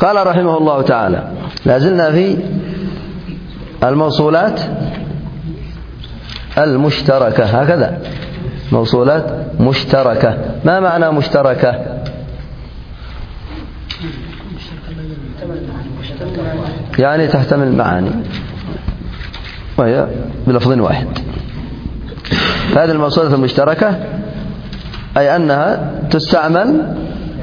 قال رحمه الله تعالى: لازلنا في الموصولات المشتركة، هكذا موصولات مشتركة. ما معنى مشتركة؟ يعني تحتمل معاني وهي بلفظ واحد. هذه الموصولات المشتركة أي أنها تستعمل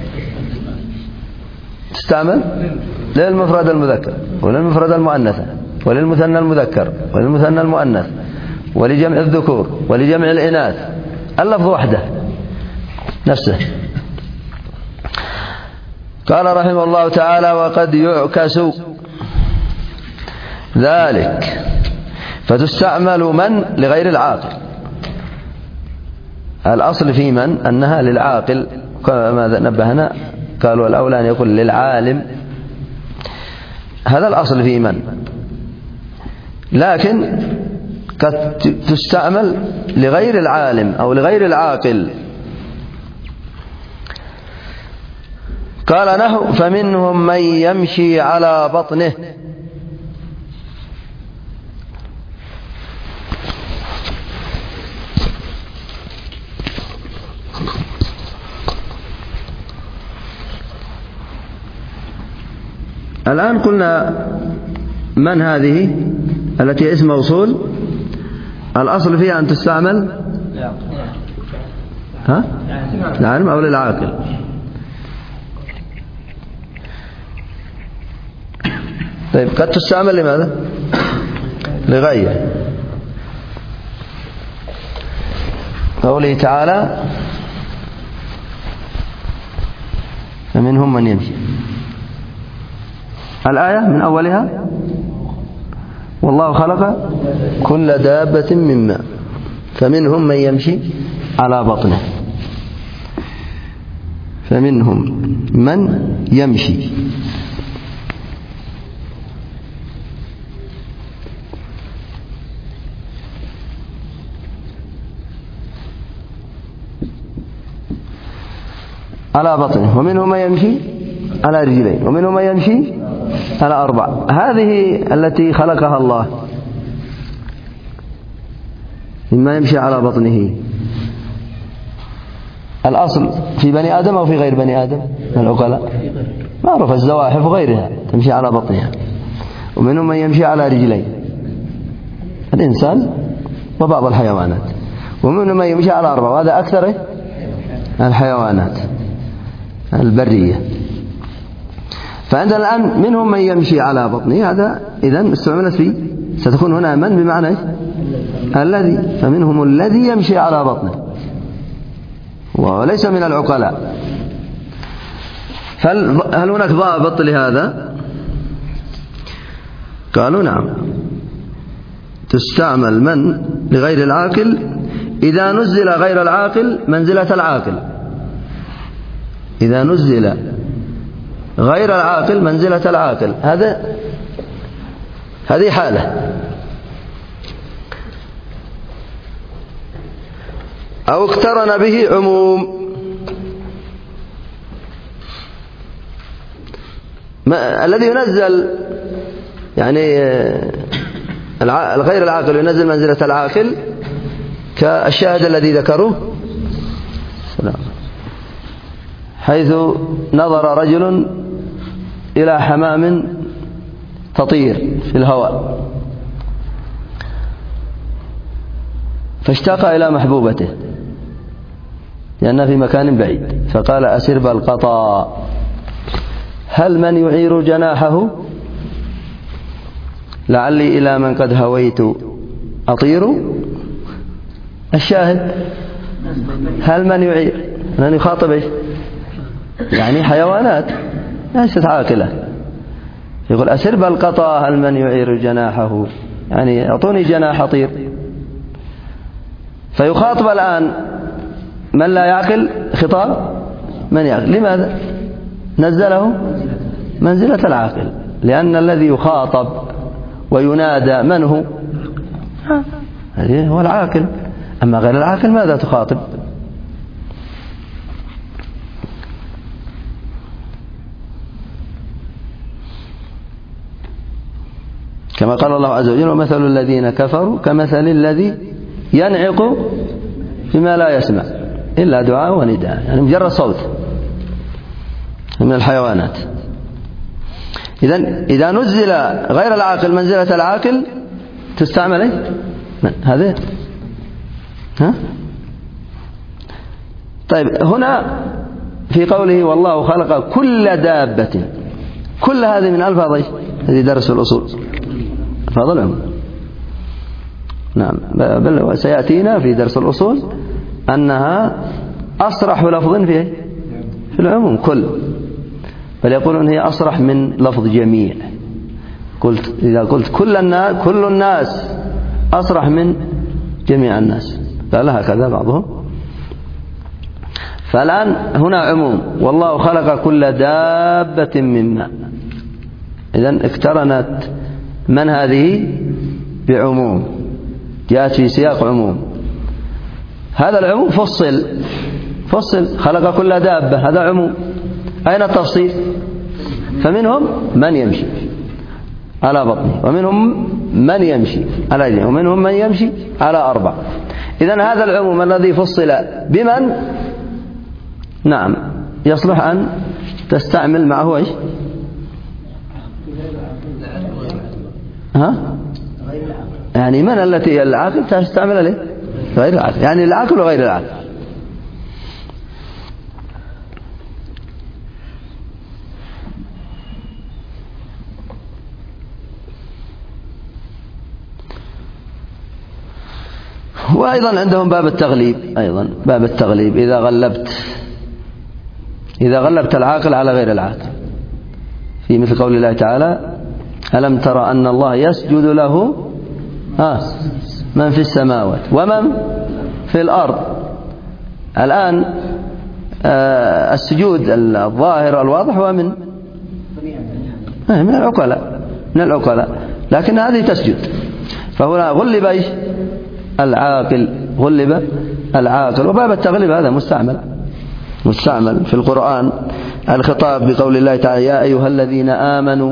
للمفرد المذكر وللمفرد المؤنث وللمثنى المذكر وللمثنى المؤنث ولجمع الذكور ولجمع الإناث، اللفظ وحده نفسه. قال رحمه الله تعالى: وقد يعكس ذلك، فتستعمل من لغير العاقل. الأصل في من أنها للعاقل كما نبهنا، قالوا الأولى أن يكون للعالم، هذا الأصل في من، لكن قد تستعمل لغير العالم أو لغير العاقل. قال نحو: فمنهم من يمشي على بطنه. الآن قلنا من هذه التي اسم موصول الأصل فيها أن تستعمل العالم أو للعاقل. طيب قد تستعمل لماذا؟ لغير. قوله تعالى: فمنهم من يمشي. الآية من أولها: والله خلق كل دابة من ماء فمنهم من يمشي على بطنه. فمنهم من يمشي، على بطنه، ومنهم من يمشي على رجلين، ومنهم من يمشي على أربع. هذه التي خلقها الله مما يمشي على بطنه، الأصل في بني آدم أو في غير بني آدم؟ العقلاء معروف، الزواحف وغيرها تمشي على بطنها. ومنهم من يمشي على رجلين، الإنسان وبعض الحيوانات. ومنهم من يمشي على أربع، وهذا أكثر الحيوانات البرية. فعندنا الآن منهم من يمشي على بطنه، هذا إذن استعملت فيه، ستكون هنا من بمعنى الذي. فمنهم الذي يمشي على بطنه وليس من العقلاء. هل هناك ضابط لهذا؟ قالوا نعم، تستعمل من لغير العاقل إذا نزل غير العاقل منزلة العاقل. إذا نزل غير العاقل منزلة العاقل، هذه حالة. أو اقترن به عموم، الذي ينزل يعني غير العاقل ينزل منزلة العاقل، كالشاهد الذي ذكروه حيث نظر رجل إلى حمام تطير في الهواء فاشتاق إلى محبوبته لأنها في مكان بعيد، فقال: أسرب القطا، هل من يعير جناحه لعلي إلى من قد هويت أطير. الشاهد: هل من يعير، من يخاطب إيش؟ يعني حيوانات ليست عاقلة. يقول: أسرب القطا، هل من يعير جناحه، يعني أعطوني جناح أطير. فيخاطب الآن من لا يعقل خطاب من يعقل. لماذا نزله منزلة العاقل؟ لأن الذي يخاطب وينادى من هو؟ هو العاقل. أما غير العاقل ماذا تخاطب؟ كما قال الله عز وجل ومثل الذين كفروا كمثل الذي ينعق بما لا يسمع إلا دعاء ونداء، يعني مجرد صوت من الحيوانات. إذا نزل غير العاقل منزلة العاقل تستعمل إيه؟ هذا طيب هنا في قوله والله خلق كل دابة، كل هذه من ألفاظ هذه درس الأصول، ألفاظ العموم. نعم، بل سيأتينا في درس الأصول أنها أصرح لفظ في العموم كل، بل يقولون هي أصرح من لفظ جميع. إذا قلت كل الناس أصرح من جميع الناس، قال هكذا بعضهم. فالآن هنا عموم والله خلق كل دابة من ماء، إذن اقترنت من هذه بعموم، جاءت في سياق عموم. هذا العموم فصل خلق كل دابة، هذا عموم. أين التفصيل؟ فمنهم من يمشي على بطنه، ومنهم من يمشي على يديه، ومنهم من يمشي على 4. إذن هذا العموم الذي فصل بمن، نعم، يصلح أن تستعمل معه إيش؟ يعني من التي العاقل تستعمل عليه؟ غير العاقل، يعني العاقل وغير العاقل. وأيضا عندهم باب التغليب، أيضا باب التغليب إذا غلبت العاقل على غير العاقل، في مثل قول الله تعالى ألم ترى أن الله يسجد له من في السماوات ومن في الأرض. الآن السجود الظاهر الواضح هو من العقلاء، لكن هذه تسجد. فهنا غلب إيش؟ غلب العاقل. وباب التغليب هذا مستعمل في القرآن، الخطاب بقول الله تعالى يا أيها الذين آمنوا.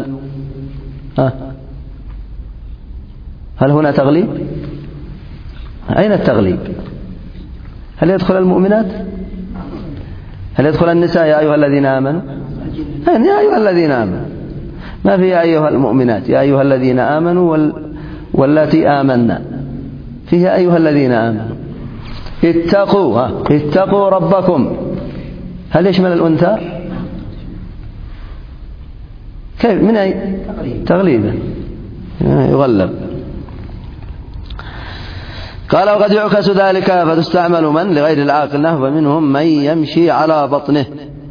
هل هنا تغليب؟ أين التغليب؟ هل يدخل المؤمنات؟ هل يدخل النساء يا أيها الذين آمنوا؟ يا أيها الذين آمنوا، ما في يا أيها المؤمنات، يا أيها الذين آمنوا واللاتي آمنا، فيها أيها الذين آمنوا اتقوا ربكم. هل يشمل الأنثى؟ كيف؟ من أي تغليبا يغلب. قال وقد يعكس ذلك فتستعمل من لغير العاقل، نحو منهم من يمشي على بطنه.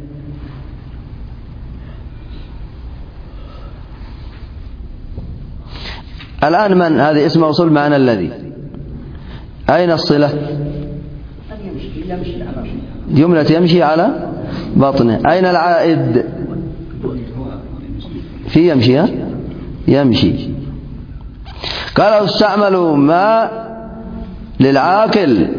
الآن من هذه اسم موصول معنى الذي، أين الصلة؟ جملة يمشي على بطنه. أين العائد؟ في يمشي. قالوا استعملوا ما للعاقل،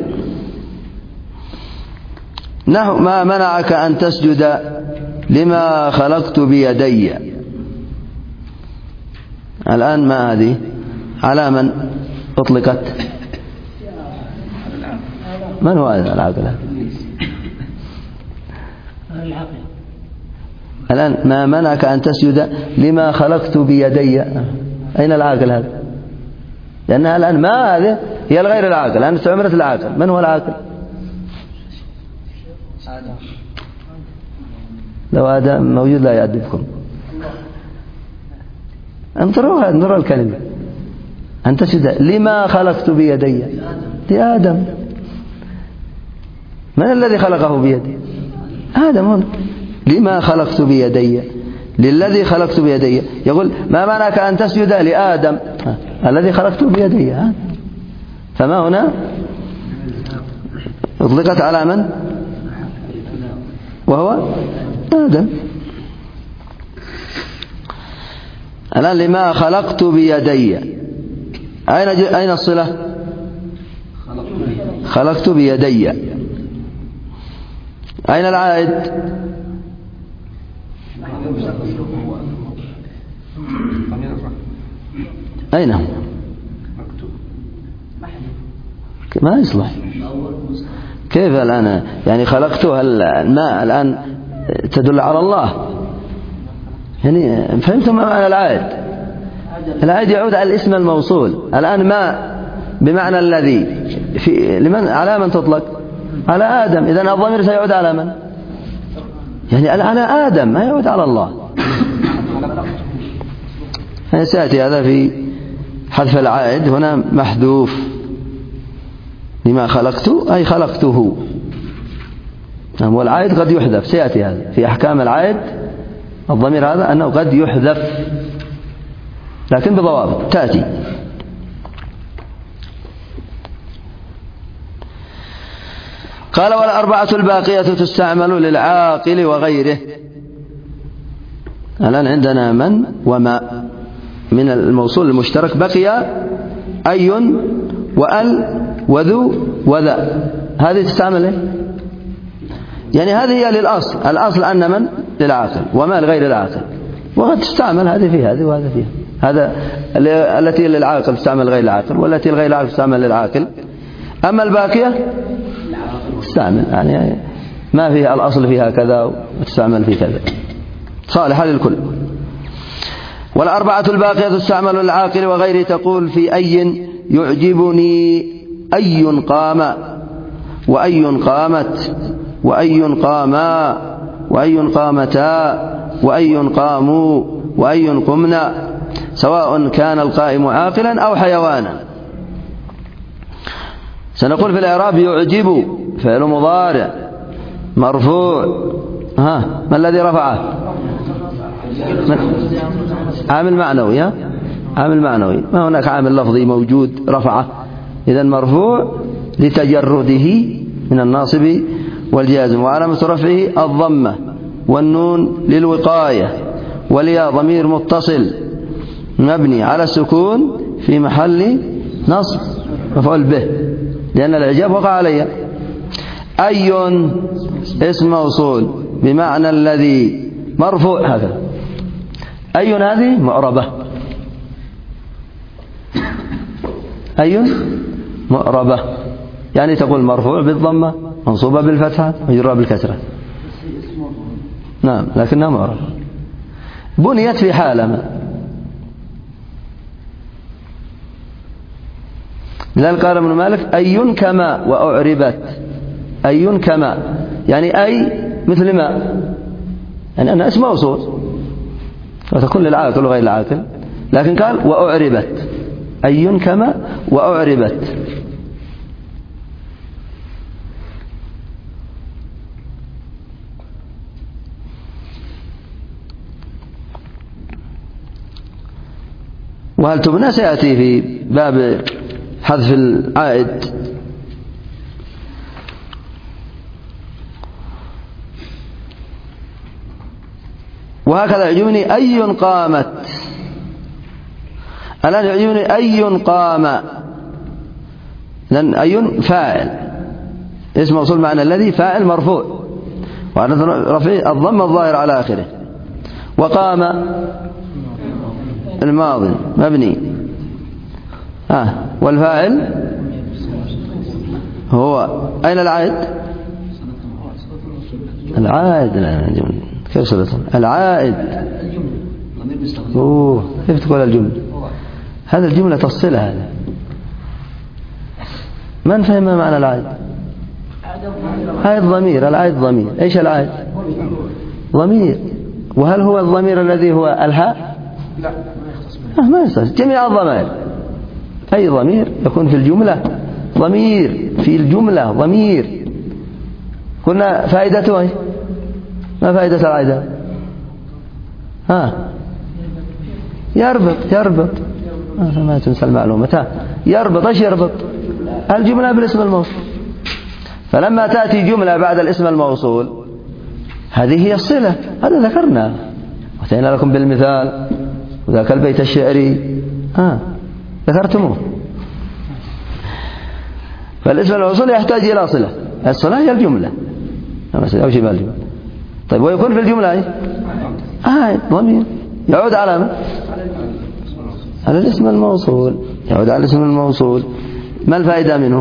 نحو ما منعك أن تسجد لما خلقت بيدي. الآن ما هذه على من أطلقت؟ من هو هذا العاقل؟ الآن ما منعك أن تسجد لما خلقت بيدي، أين العاقل هذا؟ لأنها الآن ما هذه هي الغير العاقل، الآن استعملت العاقل. من هو العاقل؟ لو آدم موجود لا يأدبكم. انظروا الكلمة، أن تسجد لما خلقت بيدي، لآدم. من الذي خلقه بيدي؟ آدم. لما خلقت بيدي، للذي خلقت بيدي. يقول ما معناك أن تسجد لآدم الذي خلقت بيدي. فما هنا اطلقت على من؟ وهو آدم. الآن لما خلقت بيدي، أين الصلة؟ خلقت بيدي. أين العائد؟ أين هو؟ ما يصلح. كيف الآن يعني خلقته الماء الآن تدل على الله، يعني فهمتم ما معنى العائد؟ العائد يعود على الاسم الموصول. الآن ما بمعنى الذي لمن على من تطلق؟ على آدم. إذن الضمير سيعود على من؟ يعني على آدم، ما يعود على الله. سيأتي هذا في حذف العائد هنا محذوف، لما خلقت أي خلقته. والعائد قد يحذف، سيأتي هذا في أحكام العائد. الضمير هذا أنه قد يحذف لكن بضوابط تأتي. قال والأربعة الباقية تستعمل للعاقل وغيره. الآن عندنا من وما من الموصول المشترك، بقي أي وأل وذو وذا. هذه تستعمل إيه؟ يعني هذه هي للأصل. الأصل أن من للعاقل وما لغير العاقل، وقد تستعمل هذه في هذه وهذا فيها. هذا التي للعاقل تستعمل غير العاقل، والتي لغير العاقل تستعمل للعاقل. أما الباقية تستعمل يعني ما فيها الأصل فيها كذا وتستعمل في كذا، صالحة للكل. والأربعة الباقية تستعمل للعاقل وغيره. تقول في أي يعجبني أي قام وأي قامت وأي قاما وأي قامتا وأي قاموا وأي قمنا، سواء كان القائم عاقلا أو حيوانا. سنقول في الإعراب يعجب فعل مضارع مرفوع. ما الذي رفعه؟ عامل معنوي. عامل معنوي، ما هناك عامل لفظي موجود رفعه. إذن مرفوع لتجرده من الناصب والجازم، وعلامة رفعه الضمة، والنون للوقاية، والياء ضمير متصل مبني على السكون في محل نصب مفعول به لأن الإعجاب وقع عليه. أي اسم موصول بمعنى الذي مرفوع. هذا أي هذه معربة. أي معربة يعني تقول مرفوع بالضمة منصوبة بالفتحة مجرورة بالكسرة. نعم لكنها معربة، بنيت في حالة ما. لذلك قال ابن مالك أي كما وأعربت. أي كما يعني أي مثل ما، يعني أنها اسم موصول وتكون للعاقل وغير العاقل، لكن قال وأعربت. أي كما وأعربت. وهل تبنى سيأتي في باب حذف العائد. وهكذا يعجبني أي قامت. الآن يعجبني أي قام، لأن أي فاعل اسم موصول معنى الذي فاعل مرفوع وعلى رفعه الضم الظاهر على آخره. وقام الماضي مبني، والفاعل هو أين العائد؟ العائد كيف صلته؟ العائد. كيف تقول الجملة؟ هذا الجملة تفصيلها. هذا من فهم ما معنى العائد؟ عائد ضمير. العائد ضمير. ايش العائد؟ ضمير. وهل هو الضمير الذي هو الهاء؟ لا ما يصح. جميع الضمائر أي ضمير يكون في الجملة ضمير، في الجملة ضمير. قلنا فائدته ايش؟ ما فائدة العائد؟ يربط ما تنسى المعلومة. يربط. ايش يربط؟ الجملة بالاسم الموصول. فلما تأتي جملة بعد الاسم الموصول هذه هي الصلة. هذا ذكرنا وأتينا لكم بالمثال وذاك البيت الشعري ذكرتموه. فالاسم الموصول يحتاج إلى صلة. الصلة هي الجملة أو شبه الجملة. طيب ويكون في الجملة ضمير يعود على من؟ على الاسم الموصول، يعود على الاسم الموصول. ما الفائدة منه؟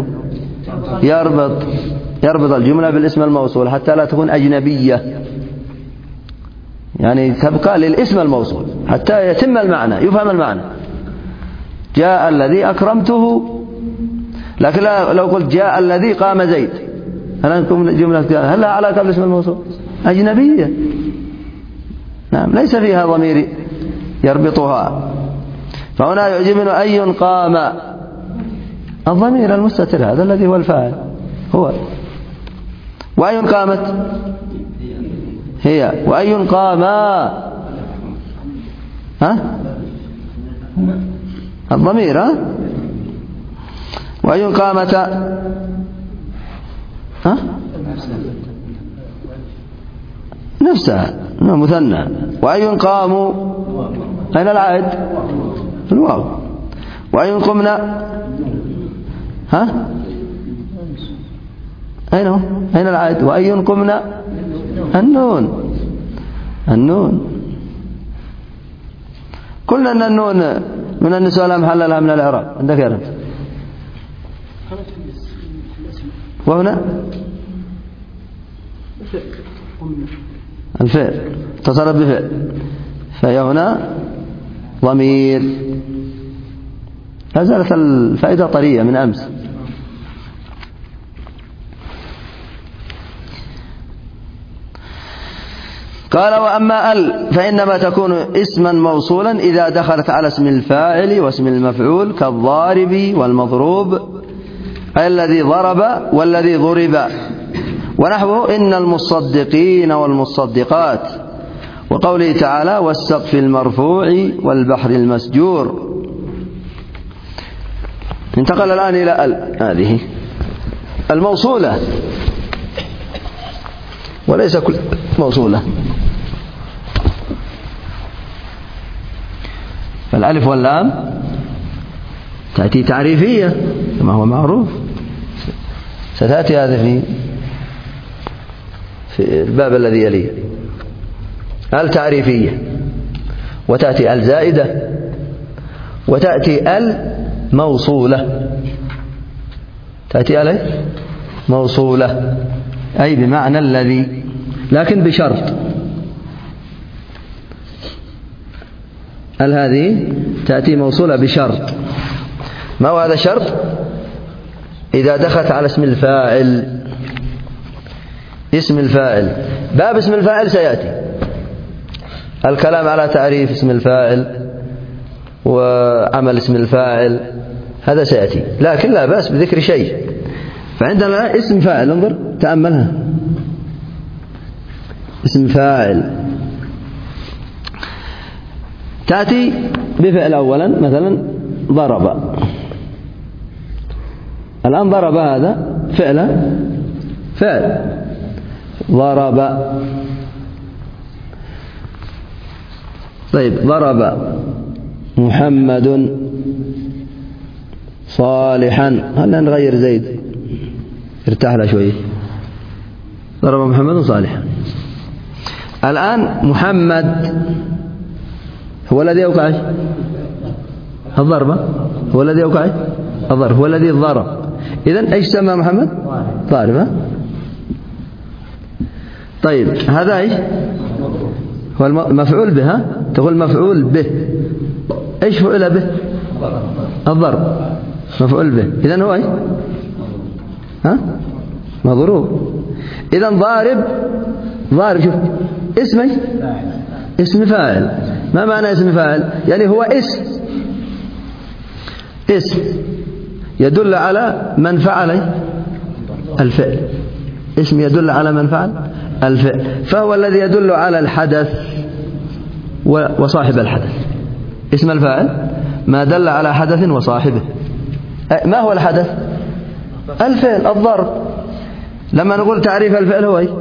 يربط الجملة بالاسم الموصول حتى لا تكون أجنبية، يعني تبقى للاسم الموصول حتى يتم المعنى، يفهم المعنى. جاء الذي أكرمته، لكن لو قلت جاء الذي قام زيد، هل لها علاقة بالاسم الموصول؟ أجنبية، نعم، ليس فيها ضمير يربطها. فهنا يعجبنا أي قام، الضمير المستتر هذا الذي هو الفاعل هو. وأي قامت هي، وأي قام الضمير وأي قامت نفسها مثنى. وأي قاموا أين العائد؟ الواو. وأي قمنا أين العائد؟ وأي قمنا النون. قلنا أن النون من النسوة لا محل لها من الإعراب عندك يا رب. وهنا الفعل اتصلت بفعل، فهي هنا ضمير. لا زالت الفائدة طرية من أمس. قال وأما فإنما تكون اسما موصولا إذا دخلت على اسم الفاعل واسم المفعول كالضارب والمضروب، أي الذي ضرب والذي ضرب، ونحوه إن المصدقين والمصدقات، وقوله تعالى والسقف المرفوع والبحر المسجور. انتقل الآن إلى هذه الموصولة، وليس كل موصولة. فالألف واللام تأتي تعريفية كما هو معروف، ستأتي هذا في الباب الذي يليه. التعريفية، وتأتي الزائدة، وتأتي الموصولة. تأتي موصولة أي بمعنى الذي، لكن بشرط. هذه تأتي موصولة بشرط. ما هو هذا الشرط؟ إذا دخلت على اسم الفاعل. اسم الفاعل، باب اسم الفاعل سيأتي الكلام على تعريف اسم الفاعل وعمل اسم الفاعل، هذا سيأتي، لكن لا بأس بذكر شيء. فعندنا اسم فاعل، انظر تأملها، اسم فاعل تأتي بفعل أولا، مثلا ضرب. الآن ضرب هذا فعل ضرب. طيب ضرب محمد صالحا. هلا نغير زيد، ارتاح له شوية. ضرب محمد صالحا. الآن محمد هو الذي يوقع الضربة، هو الذي يوقع الضرب، هو الذي ضرب. إذن ايش سمى محمد؟ ضاربة. طيب هذا ايش؟ هو المفعول به. تقول مفعول به، ايش فعل به؟ الضرب، مفعول به. إذن هو ايش؟ مضروب. إذن ضارب شوف اسم ايش؟ اسم فاعل. ما معنى اسم فاعل؟ يعني هو اسم يدل على من فعل الفعل. اسم يدل على من فعل الفعل، فهو الذي يدل على الحدث وصاحب الحدث. اسم الفاعل ما دل على حدث وصاحبه. ما هو الحدث؟ الفعل، الضرب. لما نقول تعريف الفعل هو ايه؟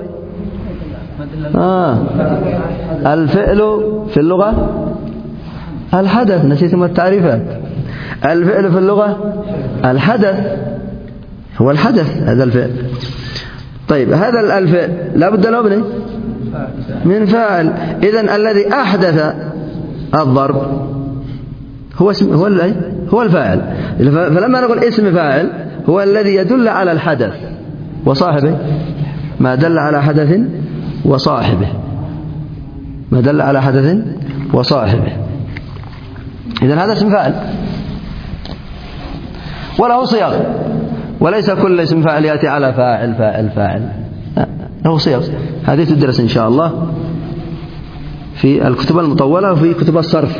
الفعل في اللغة الحدث. نسيتم التعريفات. الفعل في اللغة الحدث، هو الحدث هذا الفعل. طيب هذا الفعل لابد له من فاعل. إذن الذي أحدث الضرب هو الفاعل. فلما نقول اسم فاعل هو الذي يدل على الحدث وصاحبه، ما دل على حدث وصاحبه، ما دل على حدث وصاحبه. إذن هذا اسم فاعل وله صيغ، وليس كل اسم فاعل يأتي على فاعل فاعل فاعل، له صيغ. هذه تدرس إن شاء الله في الكتب المطولة وفي كتب الصرف،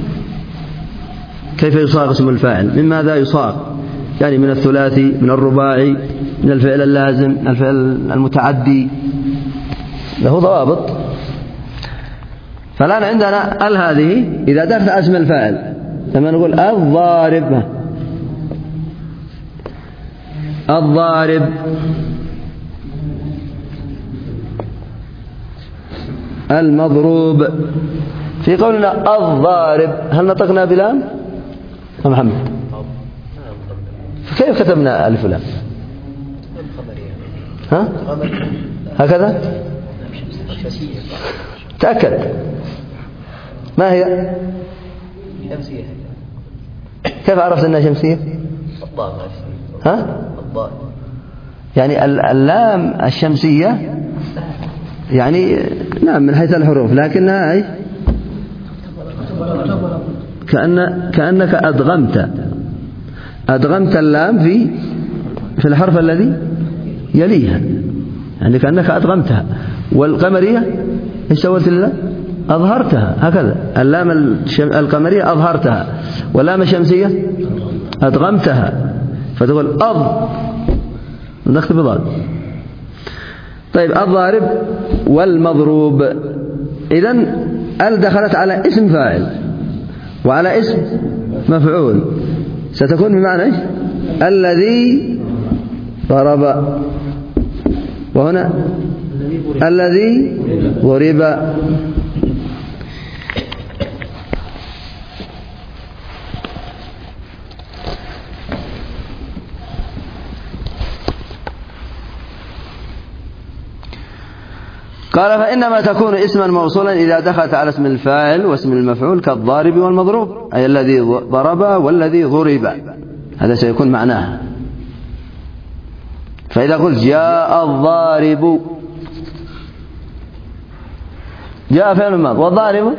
كيف يصاغ اسم الفاعل، من ماذا يصاغ، يعني من الثلاثي، من الرباعي، من الفعل اللازم، الفعل المتعدي، له ضوابط. فالآن عندنا هذه إذا دخلت اسم الفاعل، لما نقول الضارب، الضارب، المضروب، في قولنا الضارب هل نطقنا بلام يا محمد؟ كيف كتبنا ألف لام؟ ها؟ هكذا؟ تأكد. ما هي؟ شمسية. كيف عرفت أنها شمسية؟ ها؟ يعني اللام الشمسية يعني نعم من حيث الحروف، لكنها أي كأنك أدغمت اللام في الحرف الذي يليها، يعني كأنك أدغمتها. والقمرية إيش سويت لله؟ أظهرتها، هكذا. اللام القمرية أظهرتها، واللام الشمسية أدغمتها، فتقول نكتب ضاد. طيب الضارب والمضروب، إذن دخلت على اسم فاعل وعلى اسم مفعول، ستكون بمعنى إيش؟ الذي ضرب، وهنا الذي ضرب. قال فإنما تكون اسما موصولا إذا دخلت على اسم الفاعل واسم المفعول كالضارب والمضروب، أي الذي ضرب والذي ضرب، هذا سيكون معناه. فإذا قلت جاء الضارب، جاء فعل ماضي والضارب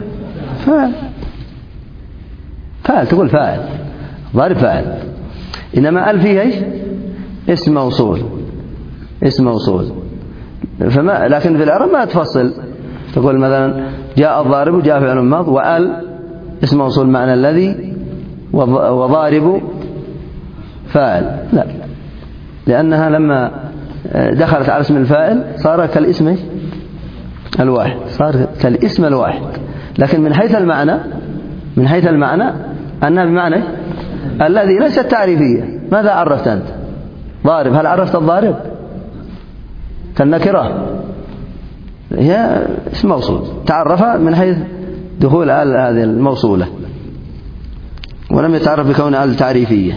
فاعل، تقول فاعل، ضارب فاعل. إنما فيها إيش؟ اسم موصول، اسم موصول. لكن في الإعراب ما تفصل، تقول مثلا جاء الضارب جاء فعل ماض، اسم موصول معنى الذي، وضارب فاعل، لا، لأنها لما دخلت على اسم الفاعل صار كالاسم الواحد، صار كالاسم الواحد. لكن من حيث المعنى أنها بمعنى الذي، ليست تعريفية. ماذا عرفت أنت؟ ضارب، هل عرفت الضارب كالنكرة؟ هي اسم موصول، تعرف من حيث دخول هذه الموصولة، ولم يتعرف بكون التعريفية.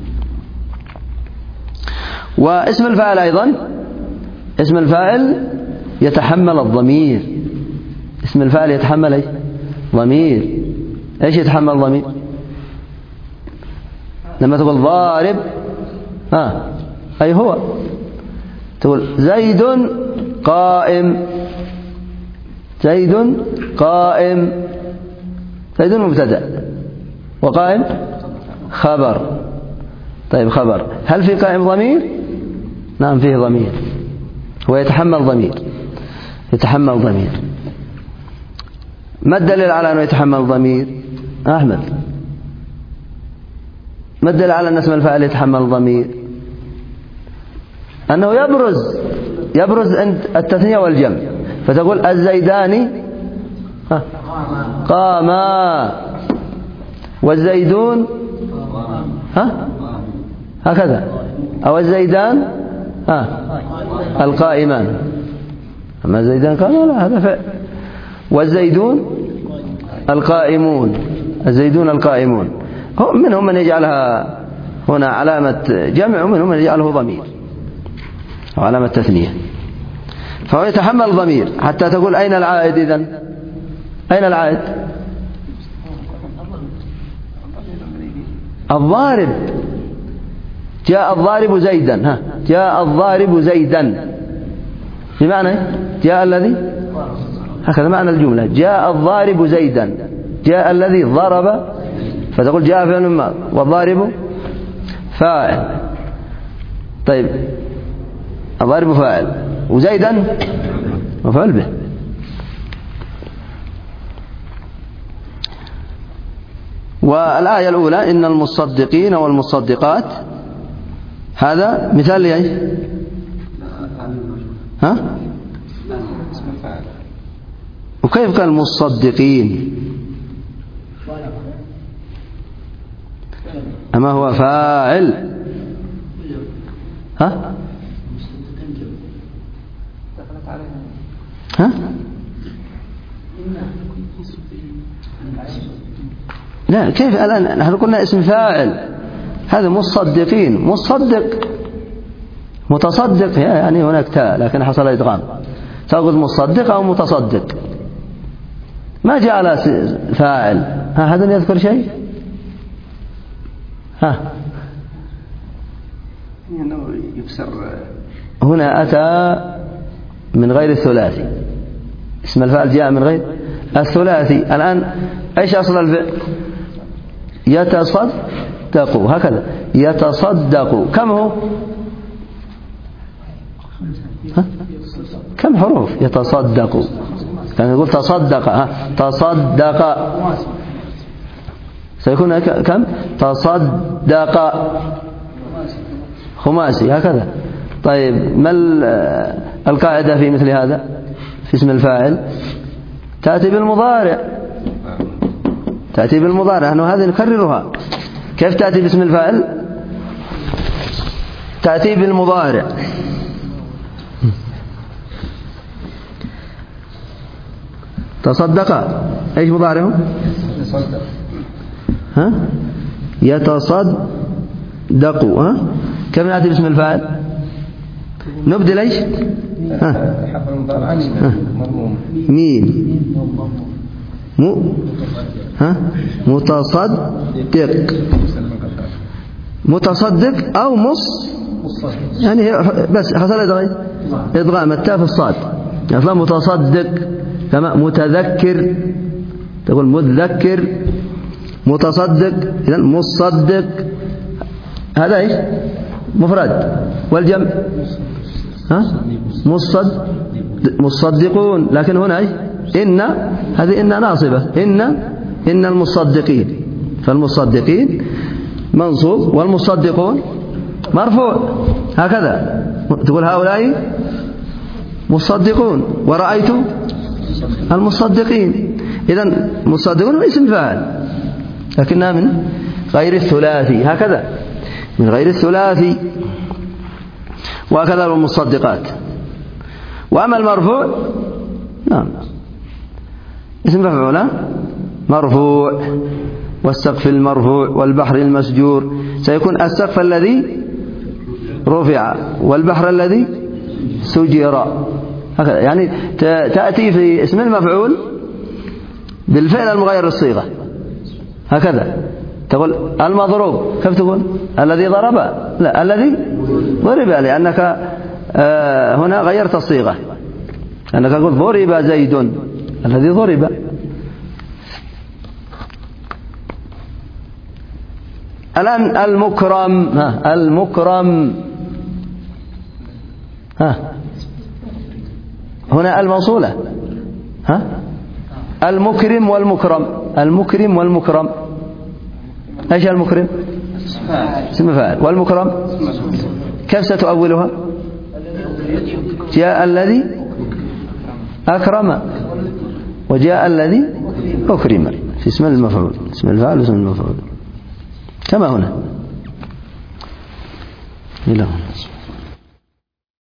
واسم الفاعل أيضا، اسم الفاعل يتحمل الضمير. اسم الفاعل يتحمل ايش؟ ضمير. ايش يتحمل ضمير؟ لما تقول ضارب أي هو، تقول زيد قائم، زيد قائم، زيد مبتدأ وقائم خبر. طيب خبر، هل في قائم ضمير؟ نعم فيه ضمير، هو يتحمل ضمير، يتحمل ضمير. ما الدليل على أنه يتحمل ضمير؟ أحمد، ما الدليل على أن اسم الفاعل يتحمل ضمير؟ أنه يبرز عند التثنية والجمع، فتقول الزيدان قاما، والزيدون هكذا، أو الزيدان القائمان. أما الزيدان قاما لا، هذا فعل. والزيدون القائمون، الزيدون القائمون. منهم من يجعلها هنا علامة جمع، ومنهم من يجعله ضمير أو علامة تثنية. فهو يتحمل ضمير حتى تقول أين العائد؟ إذن أين العائد؟ الضارب، جاء الضارب زيدا، ها جاء الضارب زيدا بمعنى جاء الذي، هكذا معنى الجملة، جاء الضارب زيدا، جاء الذي ضرب، فتقول جاء فعل ماض والضارب فاعل. طيب الضارب فاعل وزيدا مفعول به. والآية الأولى إن المصدقين والمصدقات، هذا مثال لأيش؟ ها؟ وكيف كان المصدقين؟ أما هو فاعل؟ ها؟ ها؟ لا، كيف الآن نحن قلنا اسم فاعل، هذا مصدقين، مصدق متصدق يعني هناك تاء لكن حصل إدغام، تأخذ مصدق أو متصدق، ما جاء على فاعل. ها هذا يذكر شيء؟ ها هنا أتى من غير الثلاثي، اسم الفاعل جاء من غير الثلاثي. الآن ايش أصل الفعل؟ يتصدق، هكذا يتصدق. كم هو؟ ها؟ كم حروف يتصدق؟ كان يقول تصدق، ها تصدق سيكون كم؟ تصدق خماسي، هكذا. طيب ما القاعدة في مثل هذا في اسم الفاعل؟ تأتي بالمضارع، تأتي بالمضارع، نحن هذه نكررها. كيف تأتي باسم الفاعل؟ تأتي بالمضارع. تصدق ايش مضارعه؟ ها يتصدق، ها كم يأتي باسم الفاعل؟ نبدل ايش؟ ها ميم ها متصدق، متصدق او يعني بس حصل ادغام التاء في الصاد، اصلا متصدق. كما متذكر تقول متذكر، متصدق، اذا مصدق هذا ايش؟ مفرد. والجمع ها مصدقون، لكن هنا ايش؟ إن، هذه إن ناصبة، إن المصدقين، فالمصدقين منصوب والمصدقون مرفوع، هكذا تقول هؤلاء مصدقون ورأيت المصدقين. إذن مصدقون اسم فاعل لكنها من غير الثلاثي، هكذا من غير الثلاثي. وهكذا المصدقات. وأما المرفوع نعم اسم مفعول مرفوع، والسقف المرفوع والبحر المسجور، سيكون السقف الذي رفع والبحر الذي سجر، هكذا. يعني تأتي في اسم المفعول بالفعل المغير الصيغة، هكذا تقول المضروب، كيف تقول؟ الذي ضرب؟ لا، الذي ضرب، لأنك هنا غيرت الصيغة، أنك قلت ضرب زيد، الذي ضرب. الآن المكرم، ها المكرم، ها هنا الموصولة، ها المكرم والمكرم، المكرم والمكرم، ايش المكرم؟ اسم فاعل. والمكرم كيف ستؤولها؟ جاء الذي أكرم وجاء الذي أكرم، في اسم المفعول، اسم الفاعل واسم المفعول كما هنا. إلى هنا.